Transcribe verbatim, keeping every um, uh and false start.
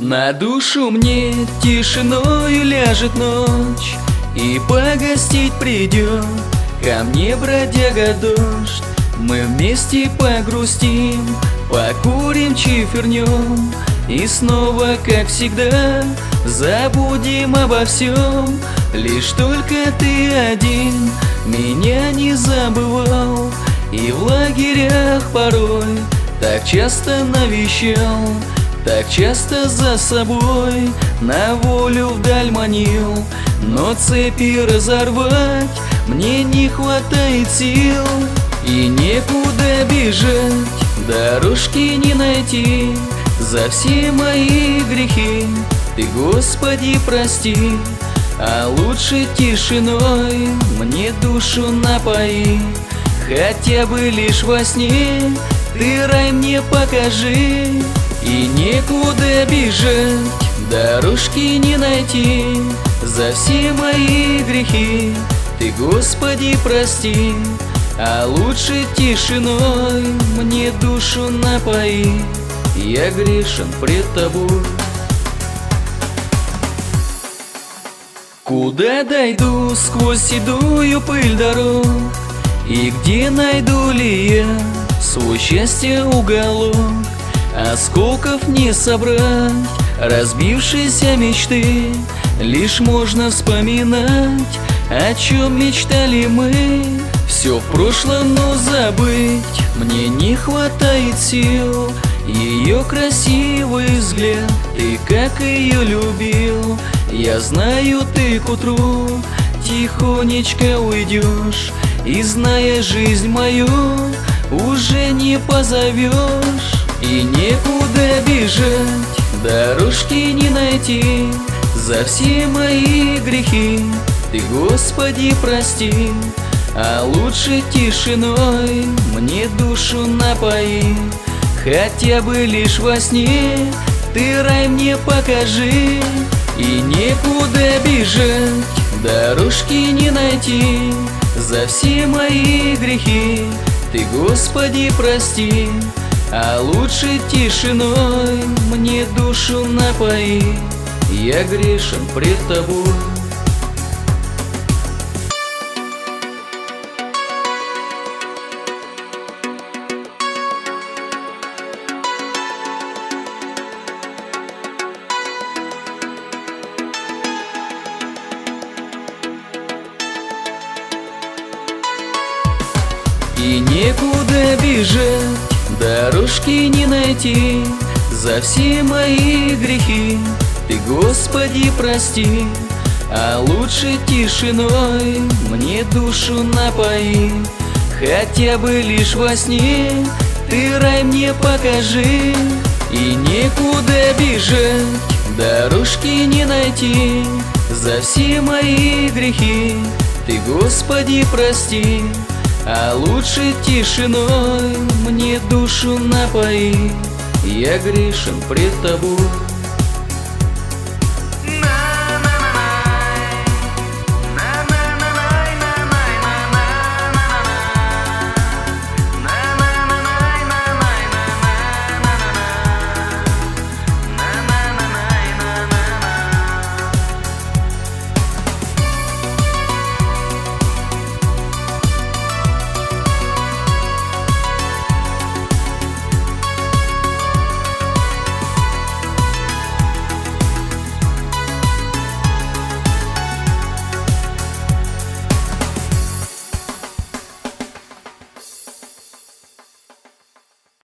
На душу мне тишиною ляжет ночь, и погостить придет ко мне бродяга дождь. Мы вместе погрустим, покурим, чифернем, и снова, как всегда, забудем обо всем. Лишь только ты один меня не забывал, и в лагерях порой так часто навещал, так часто за собой на волю вдаль манил. Но цепи разорвать мне не хватает сил, и некуда бежать, дорожки не найти. За все мои грехи ты, Господи, прости, а лучше тишиной мне душу напои. Хотя бы лишь во сне ты рай мне покажи, и некуда бежать, дорожки не найти. За все мои грехи ты, Господи, прости, а лучше тишиной мне душу напои. Я грешен пред тобой. Куда дойду сквозь седую пыль дорог, и где найду ли я свой счастье уголок? Осколков не собрать разбившиеся мечты, лишь можно вспоминать, о чем мечтали мы. Все в прошлом, но забыть мне не хватает сил. Ее красивый взгляд, ты как ее любил. Я знаю, ты к утру тихонечко уйдешь, и, зная жизнь мою, уже не позовешь. И некуда бежать, дорожки не найти. За все мои грехи ты, Господи, прости, а лучше тишиной мне душу напои. Хотя бы лишь во сне ты рай мне покажи, и некуда бежать, дорожки не найти. За все мои грехи ты, Господи, прости, а лучше тишиной мне душу напои. Я грешен пред тобой. И некуда бежать, дорожки не найти. За все мои грехи ты, Господи, прости, а лучше тишиной мне душу напои. Хотя бы лишь во сне ты рай мне покажи, и некуда бежать, дорожки не найти. За все мои грехи ты, Господи, прости, а лучше тишиной мне душу напои. Я грешен пред тобой.